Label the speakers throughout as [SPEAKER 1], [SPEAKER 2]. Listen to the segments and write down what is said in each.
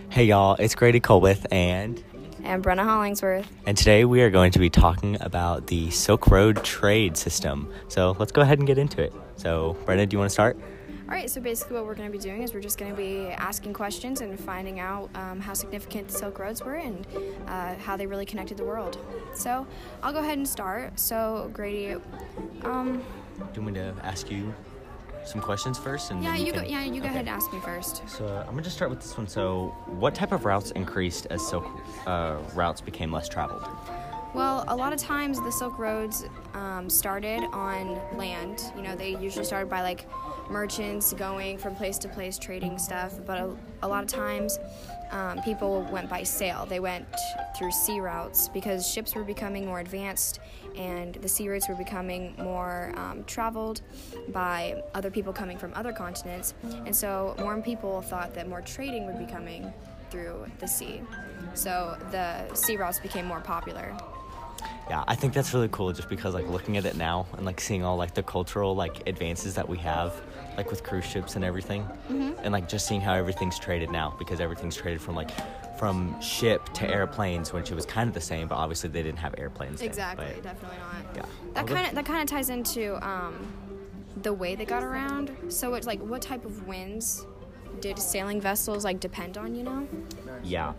[SPEAKER 1] Hey y'all, it's Grady Colwith and
[SPEAKER 2] Brenna Hollingsworth.
[SPEAKER 1] today we are going to be talking about the Silk Road trade system. So let's go ahead and get into it. So Brenna, do you want to start?
[SPEAKER 2] All right, so basically what we're going to be doing is we're just going to be asking questions and finding out how significant the Silk Roads were and how they really connected the world. So I'll go ahead and start. So Grady,
[SPEAKER 1] Do you want me to ask you some questions first? And
[SPEAKER 2] you go
[SPEAKER 1] okay.
[SPEAKER 2] ahead and ask me first.
[SPEAKER 1] So I'm going to start with this one. So what type of routes increased as Silk routes became less traveled?
[SPEAKER 2] Well, a lot of times the Silk Roads started on land. You know, they usually started by like merchants going from place to place trading stuff, but a lot of times people went by sail. They went through sea routes because ships were becoming more advanced and the sea routes were becoming more traveled by other people coming from other continents, and so more people thought that more trading would be coming through the sea. So the sea routes became more popular.
[SPEAKER 1] Yeah, I think that's really cool just because like looking at it now and like seeing all like the cultural like advances that we have like with cruise ships and everything, and like just seeing how everything's traded now, because everything's traded from ship to airplanes, which it was kind of the same, but obviously they didn't have airplanes then,
[SPEAKER 2] Exactly,
[SPEAKER 1] but,
[SPEAKER 2] definitely not.
[SPEAKER 1] yeah.
[SPEAKER 2] That kind of ties into the way they got around. So it's like, what type of winds did sailing vessels like depend on? You know?
[SPEAKER 1] Yeah.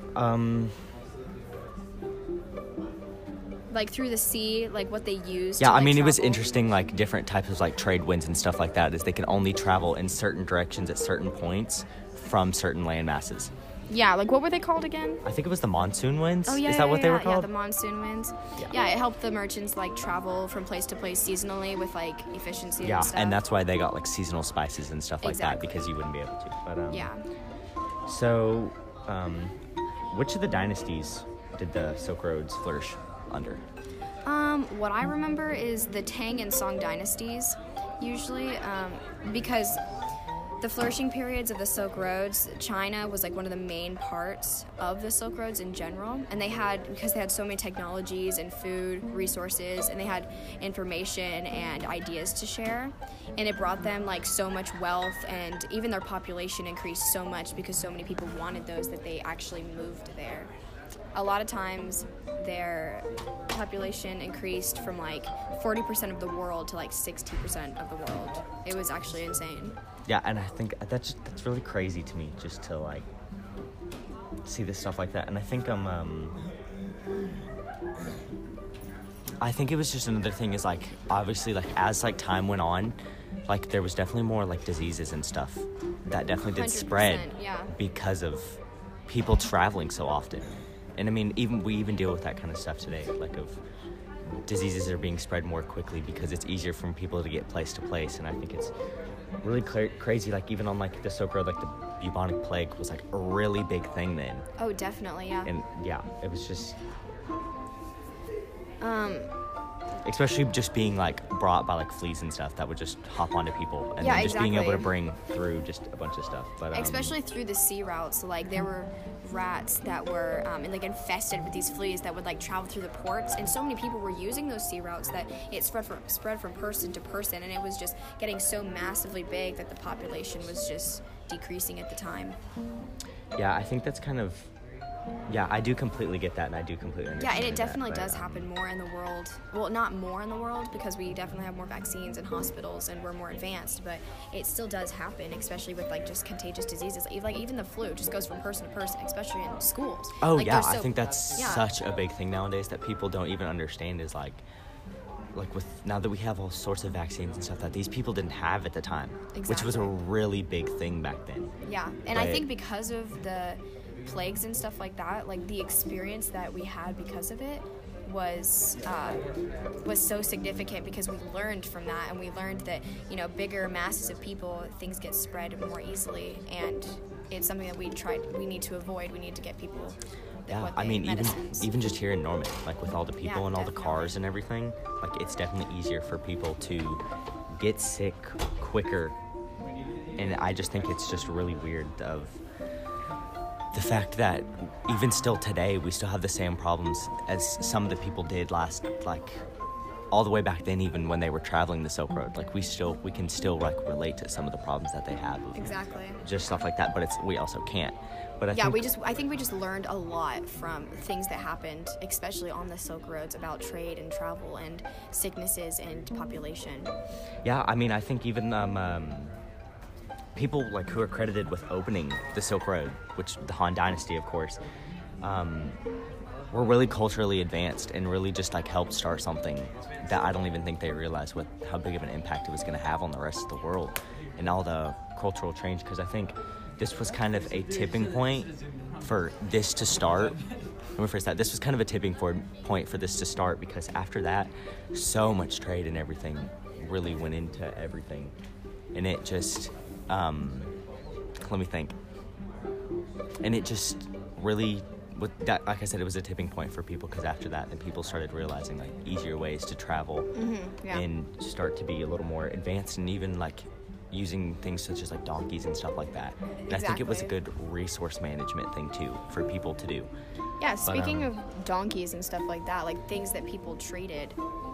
[SPEAKER 2] Like through the sea, like what they used.
[SPEAKER 1] Yeah,
[SPEAKER 2] to, like,
[SPEAKER 1] I mean, it was
[SPEAKER 2] travel.
[SPEAKER 1] interesting, like different types of like trade winds and stuff like that, is they can only travel in certain directions at certain points from certain land masses.
[SPEAKER 2] Yeah, like what were they called again?
[SPEAKER 1] I think it was the monsoon winds.
[SPEAKER 2] Oh yeah,
[SPEAKER 1] Is that what they were called?
[SPEAKER 2] Yeah, the monsoon winds.
[SPEAKER 1] Yeah.
[SPEAKER 2] Yeah, it helped the merchants like travel from place to place seasonally with like efficiency.
[SPEAKER 1] Yeah,
[SPEAKER 2] and stuff.
[SPEAKER 1] and that's why they got like seasonal spices and stuff like
[SPEAKER 2] Exactly.
[SPEAKER 1] that, because you wouldn't be able to. But
[SPEAKER 2] Yeah.
[SPEAKER 1] So, which of the dynasties did the Silk Roads flourish under?
[SPEAKER 2] What I remember is the Tang and Song dynasties, usually, because the flourishing periods of the Silk Roads, China was like one of the main parts of the Silk Roads in general, and because they had so many technologies and food resources, and they had information and ideas to share, and it brought them like so much wealth, and even their population increased so much because so many people wanted those that they actually moved there. A lot of times their population increased from like 40% of the world to like 60% of the world. It was actually insane.
[SPEAKER 1] Yeah, and I think that's really crazy to me, just to like see this stuff like that. And I think I think it was just another thing is like obviously like as like time went on, like there was definitely more like diseases and stuff that definitely did spread,
[SPEAKER 2] yeah.
[SPEAKER 1] because of people traveling so often. And I mean, we even deal with that kind of stuff today, like of diseases are being spread more quickly because it's easier for people to get place to place. And I think it's really crazy, like even on like the Silk Road, like the bubonic plague was like a really big thing then.
[SPEAKER 2] Oh, definitely, yeah.
[SPEAKER 1] And yeah, it was just especially just being like brought by like fleas and stuff that would just hop onto people, and
[SPEAKER 2] Yeah,
[SPEAKER 1] then just being able to
[SPEAKER 2] exactly.
[SPEAKER 1] bring through just a bunch of stuff. But
[SPEAKER 2] Especially through the sea routes, so, like there were rats that were like infested with these fleas that would like travel through the ports, and so many people were using those sea routes that it spread from person to person, and it was just getting so massively big that the population was just decreasing at the time.
[SPEAKER 1] yeah, I think that's kind of, yeah, I do completely get that, and I do completely
[SPEAKER 2] Yeah,
[SPEAKER 1] understand
[SPEAKER 2] and it definitely
[SPEAKER 1] that, but,
[SPEAKER 2] does happen more in the world. Well, not more in the world, because we definitely have more vaccines and hospitals and we're more advanced, but it still does happen, especially with like just contagious diseases. Like even the flu just goes from person to person, especially in schools.
[SPEAKER 1] Oh
[SPEAKER 2] like,
[SPEAKER 1] yeah,
[SPEAKER 2] they're
[SPEAKER 1] I think that's
[SPEAKER 2] yeah.
[SPEAKER 1] such a big thing nowadays that people don't even understand, is like with now that we have all sorts of vaccines and stuff that these people didn't have at the time, which was a
[SPEAKER 2] Exactly.
[SPEAKER 1] really big thing back then.
[SPEAKER 2] Yeah, and I
[SPEAKER 1] But-
[SPEAKER 2] think because of the plagues and stuff like that, like the experience that we had because of it was so significant, because we learned from that, and we learned that, you know, bigger masses of people, things get spread more easily, and it's something that we need to avoid. We need to get people
[SPEAKER 1] Yeah, I mean,
[SPEAKER 2] medicines.
[SPEAKER 1] even just here in Norman, like with all the people
[SPEAKER 2] Yeah,
[SPEAKER 1] and all the
[SPEAKER 2] definitely.
[SPEAKER 1] cars and everything, like it's definitely easier for people to get sick quicker. And I just think it's just really weird of the fact that even still today, we still have the same problems as some of the people did last, like all the way back then, even when they were traveling the Silk Road, like we can still like relate to some of the problems that they have.
[SPEAKER 2] Exactly.
[SPEAKER 1] Just stuff like that, but we also can't. But I
[SPEAKER 2] think we just learned a lot from things that happened, especially on the Silk Roads, about trade and travel and sicknesses and population.
[SPEAKER 1] Yeah, I mean, I think even people like who are credited with opening the Silk Road, which the Han Dynasty, of course, were really culturally advanced and really just like helped start something that I don't even think they realized how big of an impact it was going to have on the rest of the world and all the cultural change. Because I think this was kind of a tipping point for this to start. Let me phrase that. This was kind of a tipping point for this to start, because after that, so much trade and everything really went into everything. And it just, let me think. And it just really, with that, like I said, it was a tipping point for people, because after that, then people started realizing like easier ways to travel and start to be a little more advanced, and even like using things such as like donkeys and stuff like that. And I think it was a good resource management thing too for people to do.
[SPEAKER 2] Yeah, speaking of donkeys and stuff like that, like things that people traded,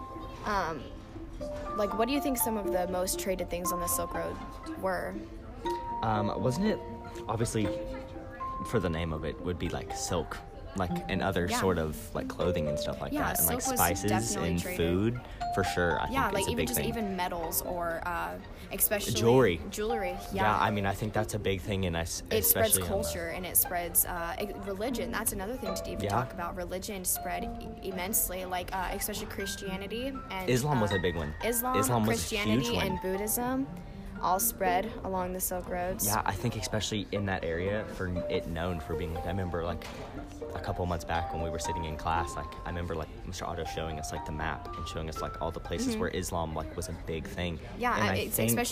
[SPEAKER 2] like what do you think some of the most traded things on the Silk Road were?
[SPEAKER 1] Wasn't it, obviously, for the name of it, would be like silk, like, and other sort of like clothing and stuff like that, and like spices and traded. Food, for sure. I think like
[SPEAKER 2] even
[SPEAKER 1] just thing.
[SPEAKER 2] Even metals or especially jewelry.
[SPEAKER 1] Yeah, I mean, I think that's a big thing, and
[SPEAKER 2] it spreads culture and it spreads religion. That's another thing to even talk about. Religion spread immensely, like especially Christianity and
[SPEAKER 1] Islam was a big one.
[SPEAKER 2] Islam
[SPEAKER 1] was
[SPEAKER 2] Christianity,
[SPEAKER 1] a huge one.
[SPEAKER 2] And Buddhism all spread along the Silk Roads.
[SPEAKER 1] Yeah, I think especially in that area, for it known for being like, I remember like a couple months back when we were sitting in class, like I remember like Mr. Otto showing us like the map and showing us like all the places where Islam like was a big thing.
[SPEAKER 2] Yeah, I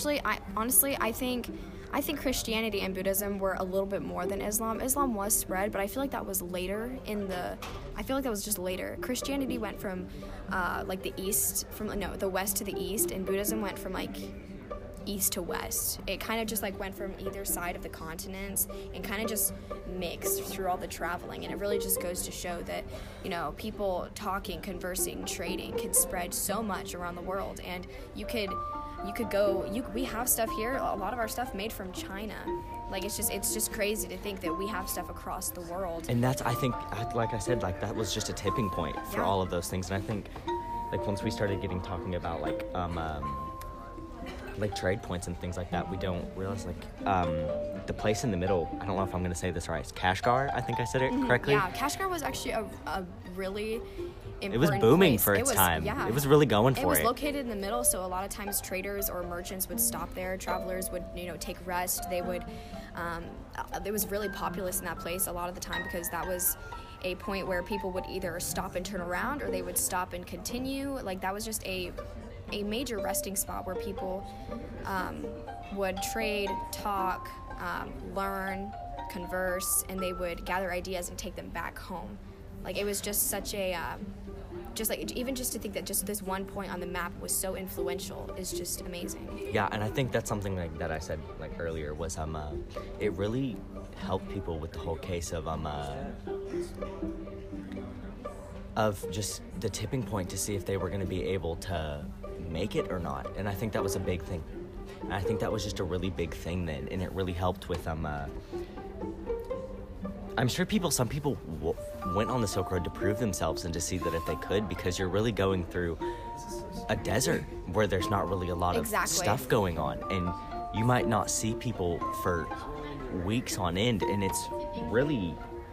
[SPEAKER 2] think Christianity and Buddhism were a little bit more than Islam. Islam was spread, but I feel like that was later just later. Christianity went from the west to the east, and Buddhism went from like east to west. It kind of just like went from either side of the continents and kind of just mixed through all the traveling. And it really just goes to show that, you know, people talking, conversing, trading can spread so much around the world. And we have stuff here, a lot of our stuff made from China. Like it's just crazy to think that we have stuff across the world.
[SPEAKER 1] And that's, I think, like I said, like that was just a tipping point for all of those things. And I think like once we started talking about like trade points and things like that, we don't realize like the place in the middle, I don't know if I'm going to say this right, it's Kashgar, I think I said it correctly.
[SPEAKER 2] Yeah, Kashgar was actually a really important
[SPEAKER 1] It was booming
[SPEAKER 2] place.
[SPEAKER 1] for its time.
[SPEAKER 2] Yeah.
[SPEAKER 1] It was really going for it.
[SPEAKER 2] It was located in the middle, so a lot of times traders or merchants would stop there. Travelers would, take rest. They would, it was really populous in that place a lot of the time, because that was a point where people would either stop and turn around, or they would stop and continue. Like that was just a major resting spot where people would trade, talk, learn, converse, and they would gather ideas and take them back home. Like it was just such a, even just to think that just this one point on the map was so influential is just amazing.
[SPEAKER 1] Yeah, and I think that's something like that I said like earlier was it really helped people with the whole case of just the tipping point to see if they were going to be able to make it or not. And I think that was a big thing. And I think that was just a really big thing then, and it really helped with I'm sure some people went on the Silk Road to prove themselves and to see that if they could, because you're really going through a desert where there's not really a lot of stuff going on, and you might not see people for weeks on end, and it's really,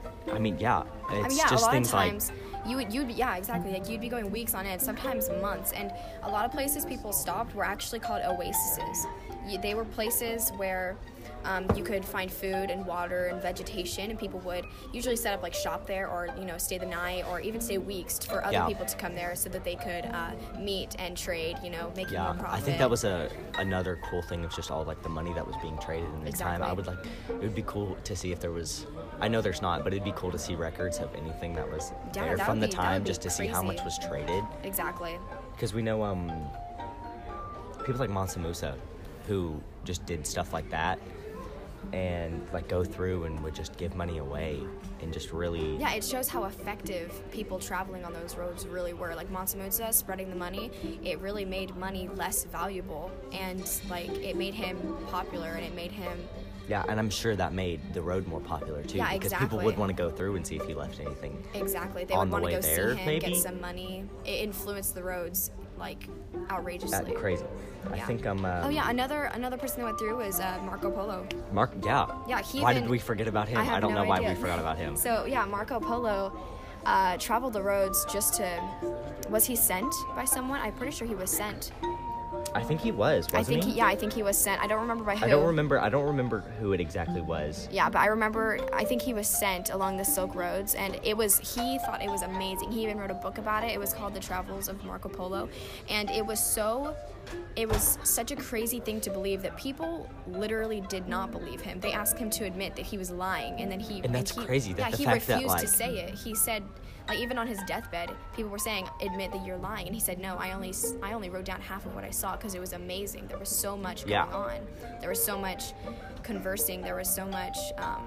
[SPEAKER 1] just things like
[SPEAKER 2] exactly. Like you'd be going weeks on end, sometimes months, and a lot of places people stopped were actually called oases. They were places where you could find food and water and vegetation, and people would usually set up like shop there, or stay the night, or even stay weeks for other people to come there so that they could meet and trade, making more profit.
[SPEAKER 1] I think that was another cool thing of just all like the money that was being traded in the time. It would be cool to see if there was, I know there's not, but it'd be cool to see records of anything that was there from the time, just to see how much was traded.
[SPEAKER 2] Exactly.
[SPEAKER 1] Because we know people like Mansa Musa, who just did stuff like that. and like go through and would just give money away and just really
[SPEAKER 2] Yeah, it shows how effective people traveling on those roads really were. Like Mansa Musa spreading the money, it really made money less valuable, and like it made him popular, and it made him.
[SPEAKER 1] Yeah, and I'm sure that made the road more popular too,
[SPEAKER 2] Yeah,
[SPEAKER 1] because
[SPEAKER 2] exactly.
[SPEAKER 1] people would want to go through and see if he left anything.
[SPEAKER 2] Exactly, they
[SPEAKER 1] On
[SPEAKER 2] would
[SPEAKER 1] the
[SPEAKER 2] want to
[SPEAKER 1] way
[SPEAKER 2] go
[SPEAKER 1] there,
[SPEAKER 2] see him,
[SPEAKER 1] maybe?
[SPEAKER 2] get some money. It influenced the roads like outrageously.
[SPEAKER 1] Crazy. I
[SPEAKER 2] Yeah.
[SPEAKER 1] think I'm.
[SPEAKER 2] Oh yeah, another person that went through was Marco Polo.
[SPEAKER 1] Mark. Yeah.
[SPEAKER 2] Yeah, he
[SPEAKER 1] Why
[SPEAKER 2] even-
[SPEAKER 1] did we forget about him?
[SPEAKER 2] I have
[SPEAKER 1] don't
[SPEAKER 2] no
[SPEAKER 1] know why
[SPEAKER 2] idea.
[SPEAKER 1] we forgot about him.
[SPEAKER 2] So yeah, Marco Polo traveled the roads just to. Was he sent by someone? I'm pretty sure he was sent.
[SPEAKER 1] I think he was. Wasn't he?
[SPEAKER 2] I think he was sent. I don't remember by who.
[SPEAKER 1] I don't remember who it exactly was.
[SPEAKER 2] Yeah, but I think he was sent along the Silk Roads, and he thought it was amazing. He even wrote a book about it. It was called The Travels of Marco Polo, and it was such a crazy thing to believe that people literally did not believe him. They asked him to admit that he was lying, and then
[SPEAKER 1] And that's crazy, that the
[SPEAKER 2] he
[SPEAKER 1] fact that,
[SPEAKER 2] refused to
[SPEAKER 1] like-
[SPEAKER 2] say it. He said, like, even on his deathbed, people were saying, admit that you're lying, and he said, no, I only wrote down half of what I saw because it was amazing. There was so much going on. There was so much conversing. There was so much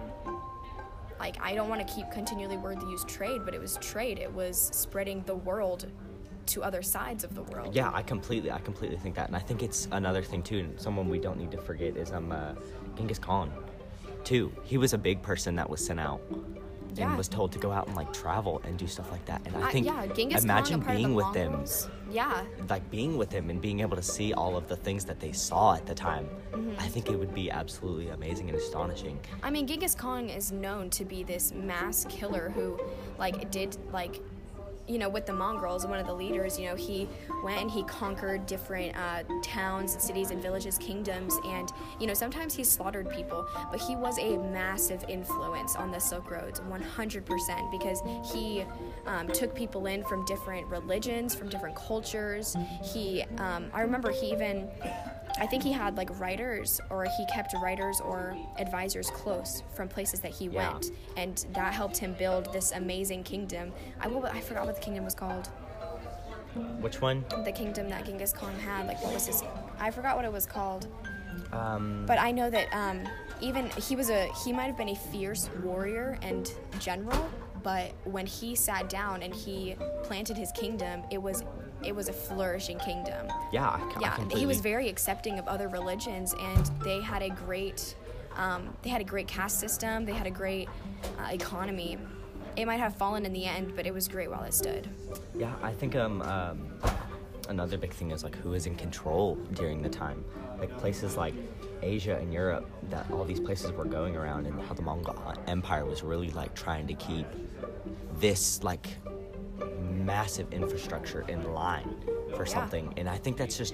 [SPEAKER 2] like, I don't want to keep continually use trade, but it was trade. It was spreading the world to other sides of the world.
[SPEAKER 1] Yeah, I completely think that, and I think it's another thing too, and someone we don't need to forget is Genghis Khan, too. He was a big person that was sent out and was told to go out and like travel and do stuff like that, and I think
[SPEAKER 2] Genghis
[SPEAKER 1] imagine
[SPEAKER 2] Khan, a part
[SPEAKER 1] being
[SPEAKER 2] of the
[SPEAKER 1] with them,
[SPEAKER 2] Mongols. Yeah.
[SPEAKER 1] like being with him and being able to see all of the things that they saw at the time. I think it would be absolutely amazing and astonishing.
[SPEAKER 2] I mean, Genghis Khan is known to be this mass killer who, like, did, like, you know, with the Mongols, one of the leaders, you know, he went and he conquered different towns and cities and villages, kingdoms, and, you know, sometimes he slaughtered people, but he was a massive influence on the Silk Roads, 100%, because he took people in from different religions, from different cultures. I remember I think he had like writers, or he kept writers or advisors close from places that he went, and that helped him build this amazing kingdom. I forgot what the kingdom was called.
[SPEAKER 1] Which one?
[SPEAKER 2] The kingdom that Genghis Khan had, like, what was his? I forgot what it was called. But I know that even he might have been a fierce warrior and general, but when he sat down and he planted his kingdom, it was a flourishing kingdom.
[SPEAKER 1] Yeah, I completely.
[SPEAKER 2] He was very accepting of other religions, and they had a great caste system. They had a great economy. It might have fallen in the end, but it was great while it stood.
[SPEAKER 1] Yeah, I think another big thing is like who is in control during the time. Like places like Asia and Europe, that all these places were going around, and how the Mongol Empire was really like trying to keep this like massive infrastructure in line for something. And I think it's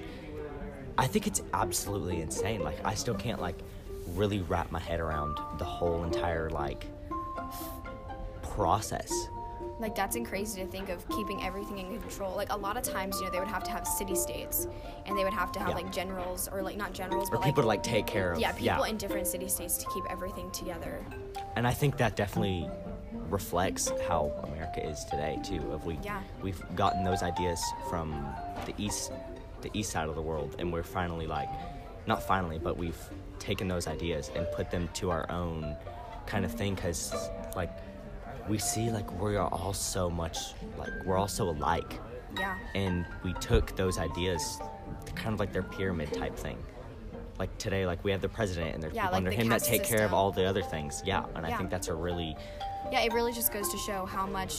[SPEAKER 1] absolutely insane. Like I still can't like really wrap my head around the whole entire like process.
[SPEAKER 2] Like, that's crazy to think of keeping everything in control. Like, a lot of times, you know, they would have to have city-states, and they would have to have, like, generals, or, like, not generals, but,
[SPEAKER 1] people to, like, take care of.
[SPEAKER 2] Yeah, people in different city-states to keep everything together.
[SPEAKER 1] And I think that definitely reflects how America is today, too. We've gotten those ideas from the east side of the world, and we're finally, like, not finally, but we've taken those ideas and put them to our own kind of thing, because, like, we see, like, we are all so much, like, we're all so alike.
[SPEAKER 2] Yeah.
[SPEAKER 1] And we took those ideas, kind of like their pyramid type thing. Like, today, like, we have the president, and there's people
[SPEAKER 2] like
[SPEAKER 1] under
[SPEAKER 2] the
[SPEAKER 1] him that
[SPEAKER 2] caste
[SPEAKER 1] take care of
[SPEAKER 2] system.
[SPEAKER 1] all the other things. Yeah, and I think that's a really...
[SPEAKER 2] Yeah, it really just goes to show how much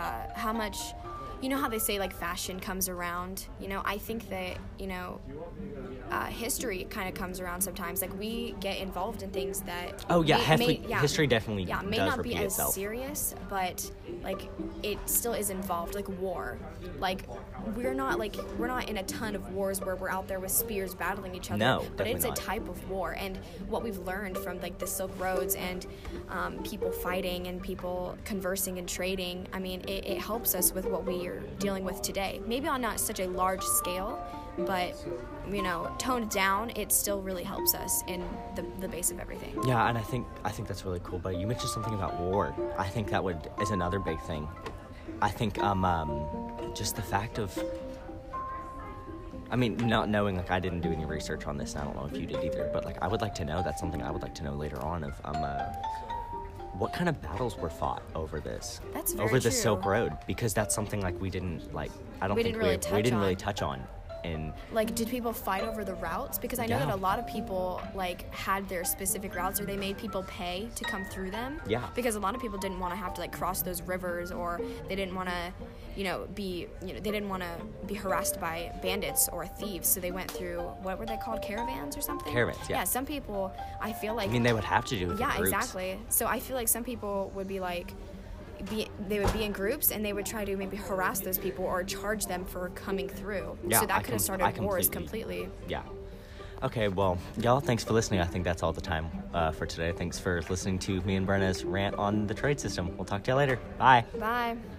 [SPEAKER 2] you know how they say, like, fashion comes around? You know, I think that, you know, history kind of comes around sometimes. Like, we get involved in things that...
[SPEAKER 1] history definitely
[SPEAKER 2] may
[SPEAKER 1] does
[SPEAKER 2] not
[SPEAKER 1] repeat
[SPEAKER 2] be as
[SPEAKER 1] itself.
[SPEAKER 2] serious, but, like, it still is involved. Like, war. Like, we're not in a ton of wars where we're out there with spears battling each other.
[SPEAKER 1] No,
[SPEAKER 2] but it's
[SPEAKER 1] definitely
[SPEAKER 2] a type of war. And what we've learned from, like, the Silk Roads and people fighting and people conversing and trading, I mean, it helps us with what we are dealing with today. Maybe on not such a large scale, but, you know, toned down, it still really helps us in the base of everything.
[SPEAKER 1] Yeah, and I think that's really cool. But you mentioned something about war. I think that is another big thing. I think just the fact of I mean, not knowing, like, I didn't do any research on this, and I don't know if you did either, but, like, I would like to know, that's something I would like to know later on, of, what kind of battles were fought over this?
[SPEAKER 2] That's very
[SPEAKER 1] Over the
[SPEAKER 2] true.
[SPEAKER 1] Silk Road, because that's something, like, we didn't, like, I don't
[SPEAKER 2] We
[SPEAKER 1] think
[SPEAKER 2] didn't really
[SPEAKER 1] we didn't really
[SPEAKER 2] touch
[SPEAKER 1] touch on. And
[SPEAKER 2] Like, did people fight over the routes? Because I know
[SPEAKER 1] Yeah.
[SPEAKER 2] that a lot of people, like, had their specific routes, or they made people pay to come through them.
[SPEAKER 1] Yeah.
[SPEAKER 2] Because a lot of people didn't want to have to, like, cross those rivers, or they didn't want to, they didn't want to be harassed by bandits or thieves, so they went through, what were they called, caravans or something?
[SPEAKER 1] Caravans, yeah.
[SPEAKER 2] Yeah, some people, I feel like...
[SPEAKER 1] I mean, they would have to do it with
[SPEAKER 2] Yeah,
[SPEAKER 1] groups.
[SPEAKER 2] exactly. So I feel like some people would be like, they would be in groups, and they would try to maybe harass those people or charge them for coming through.
[SPEAKER 1] Yeah,
[SPEAKER 2] so that
[SPEAKER 1] I
[SPEAKER 2] could have
[SPEAKER 1] com- I
[SPEAKER 2] started wars
[SPEAKER 1] completely-
[SPEAKER 2] completely.
[SPEAKER 1] Yeah. Okay, well, y'all, thanks for listening. I think that's all the time for today. Thanks for listening to me and Brenna's rant on the trade system. We'll talk to y'all later. Bye.
[SPEAKER 2] Bye.